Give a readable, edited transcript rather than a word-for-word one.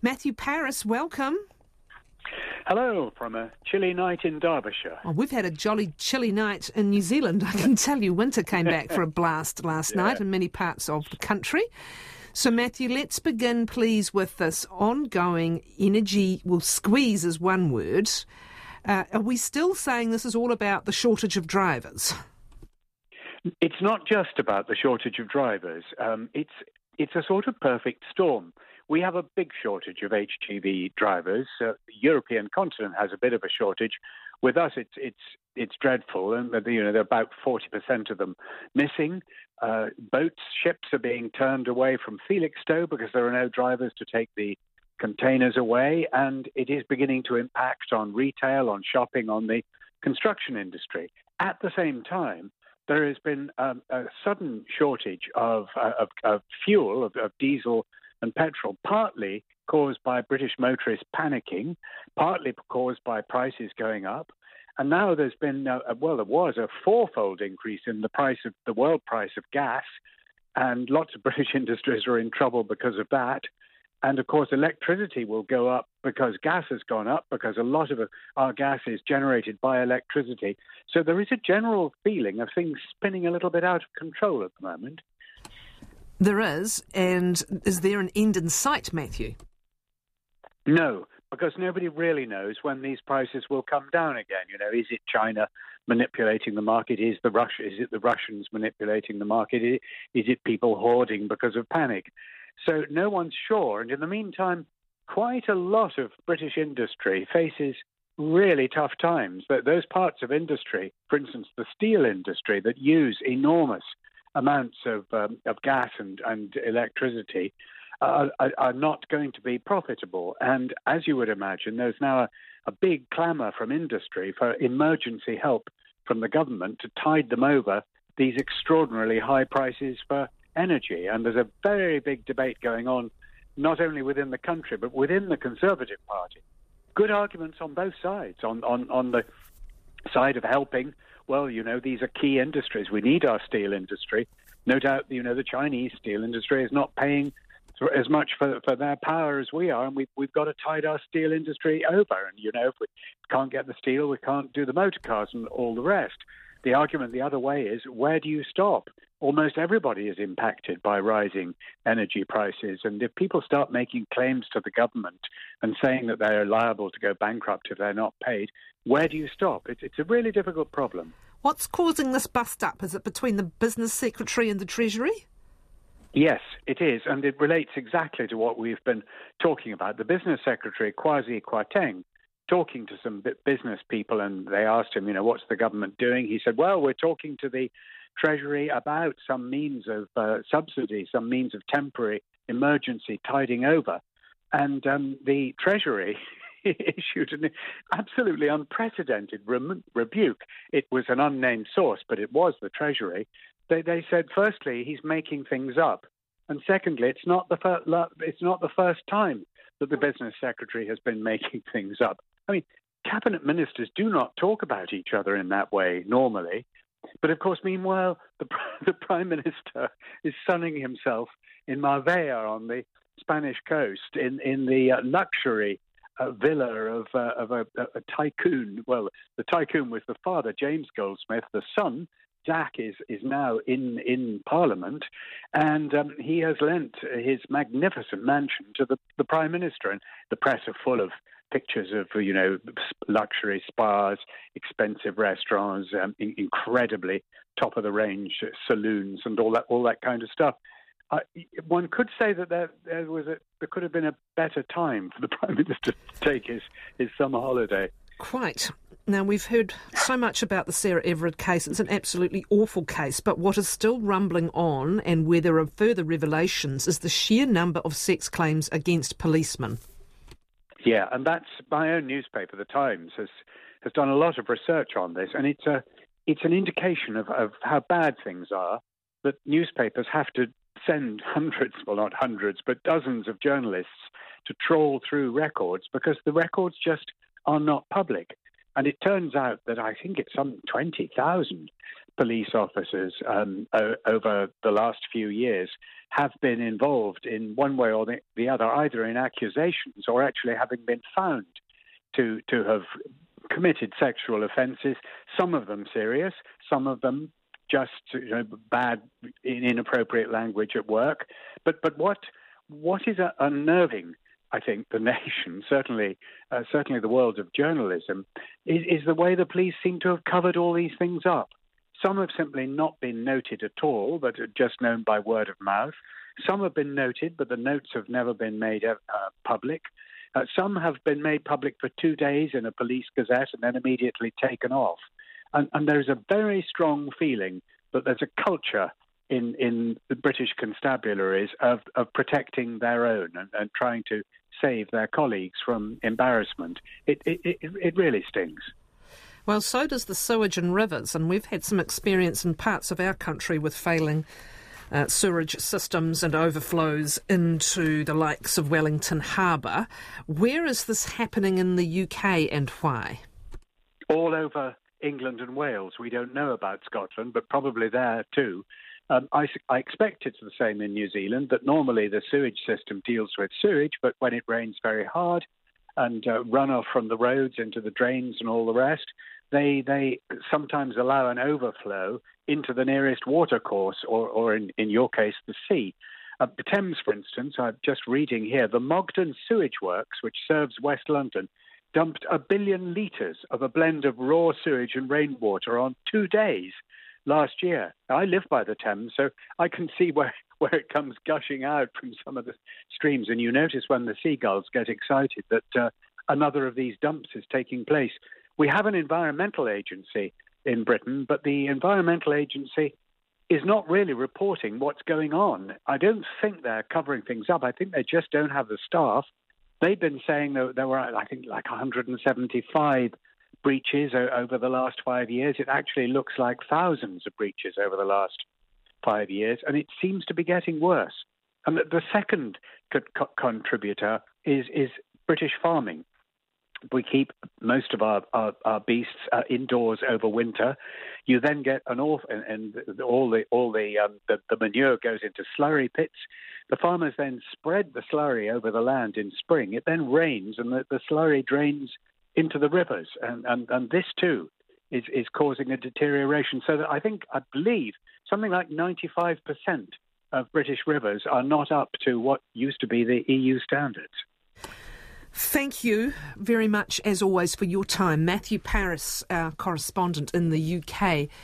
Matthew Paris, welcome. Hello from a chilly night in Derbyshire. Oh, we've had a jolly chilly night in New Zealand. I can tell you, winter came back for a blast last night in many parts of the country. So, Matthew, let's begin, please, with this ongoing energy, squeeze is one word. Are we still saying this is all about the shortage of drivers? It's not just about the shortage of drivers. It's a sort of perfect storm. We have a big shortage of HGV drivers. The European continent has a bit of a shortage. With us, it's dreadful, and there are about 40% of them missing. Ships are being turned away from Felixstowe because there are no drivers to take the containers away, and it is beginning to impact on retail, on shopping, on the construction industry. At the same time, there has been a sudden shortage of fuel, of diesel and petrol, partly caused by British motorists panicking, partly caused by prices going up. And now there's been, there was a fourfold increase in the world price of gas, and lots of British industries are in trouble because of that. And of course, electricity will go up because gas has gone up, because a lot of our gas is generated by electricity. So there is a general feeling of things spinning a little bit out of control at the moment. There is, and is there an end in sight, Matthew? No, because nobody really knows when these prices will come down again. Is it China manipulating the market? Is it the Russians manipulating the market? Is it people hoarding because of panic? So no one's sure. And in the meantime, quite a lot of British industry faces really tough times. Those parts of industry, for instance, the steel industry, that use enormous amounts of gas and electricity, are not going to be profitable. And as you would imagine, there's now a big clamour from industry for emergency help from the government to tide them over these extraordinarily high prices for energy. And there's a very big debate going on, not only within the country, but within the Conservative Party. Good arguments on both sides. On the side of helping, these are key industries. We need our steel industry. No doubt, the Chinese steel industry is not paying as much for their power as we are, and we've got to tide our steel industry over. And, if we can't get the steel, we can't do the motor cars and all the rest. The argument the other way is, where do you stop? Almost everybody is impacted by rising energy prices. And if people start making claims to the government and saying that they're liable to go bankrupt if they're not paid, where do you stop? It's a really difficult problem. What's causing this bust-up? Is it between the Business Secretary and the Treasury? Yes, it is, and it relates exactly to what we've been talking about. The Business Secretary, Kwasi Kwarteng, talking to some business people, and they asked him, what's the government doing? He said, we're talking to the Treasury about some means of subsidy, some means of temporary emergency tiding over. And the Treasury issued an absolutely unprecedented rebuke. It was an unnamed source, but it was the Treasury. They said, firstly, he's making things up. And secondly, it's not the first time that the Business Secretary has been making things up. I mean, cabinet ministers do not talk about each other in that way normally. But of course, meanwhile, the Prime Minister is sunning himself in Marbella on the Spanish coast in the luxury villa of a tycoon. Well, the tycoon was the father, James Goldsmith. The son, Zach, is now in Parliament, and he has lent his magnificent mansion to the Prime Minister. And the press are full of pictures of, luxury spas, expensive restaurants, incredibly top-of-the-range saloons, and all that kind of stuff. One could say that there could have been a better time for the Prime Minister to take his summer holiday. Quite. Now, we've heard so much about the Sarah Everard case. It's an absolutely awful case, but what is still rumbling on, and where there are further revelations, is the sheer number of sex claims against policemen. Yeah, and that's my own newspaper, The Times, has done a lot of research on this, and it's an indication of how bad things are, that newspapers have to send hundreds, well, not hundreds, but dozens of journalists to trawl through records because the records just are not public. And it turns out that I think it's some 20,000 police officers over the last few years have been involved in one way or the other, either in accusations or actually having been found to have committed sexual offences, some of them serious, some of them just bad, inappropriate language at work. But what is unnerving, I think, the nation, certainly the world of journalism, is the way the police seem to have covered all these things up. Some have simply not been noted at all, but are just known by word of mouth. Some have been noted, but the notes have never been made public. Some have been made public for 2 days in a police gazette and then immediately taken off. And there's a very strong feeling that there's a culture in the British constabularies of protecting their own and trying to save their colleagues from embarrassment. It really stings. Well, so does the sewage and rivers, and we've had some experience in parts of our country with failing sewerage systems and overflows into the likes of Wellington Harbour. Where is this happening in the UK and why? All over England and Wales. We don't know about Scotland, but probably there too. I expect it's the same in New Zealand, that normally the sewage system deals with sewage, but when it rains very hard and runoff from the roads into the drains and all the rest, they sometimes allow an overflow into the nearest watercourse, or in your case, the sea. The Thames, for instance, I'm just reading here, the Mogden Sewage Works, which serves West London, dumped 1 billion litres of a blend of raw sewage and rainwater on 2 days last year. I live by the Thames, so I can see where it comes gushing out from some of the streams. And you notice when the seagulls get excited that another of these dumps is taking place. We have an environmental agency in Britain, but the environmental agency is not really reporting what's going on. I don't think they're covering things up. I think they just don't have the staff. They've been saying that there were, I think, like 175 breaches over the last 5 years. It actually looks like thousands of breaches over the last 5 years, and it seems to be getting worse. And the second contributor is British farming. We keep most of our beasts indoors over winter. You then get all the manure goes into slurry pits. The farmers then spread the slurry over the land in spring. It then rains, and the slurry drains into the rivers, and this too is causing a deterioration. So that I believe something like 95% of British rivers are not up to what used to be the EU standards. Thank you very much, as always, for your time. Matthew Parris, our correspondent in the UK.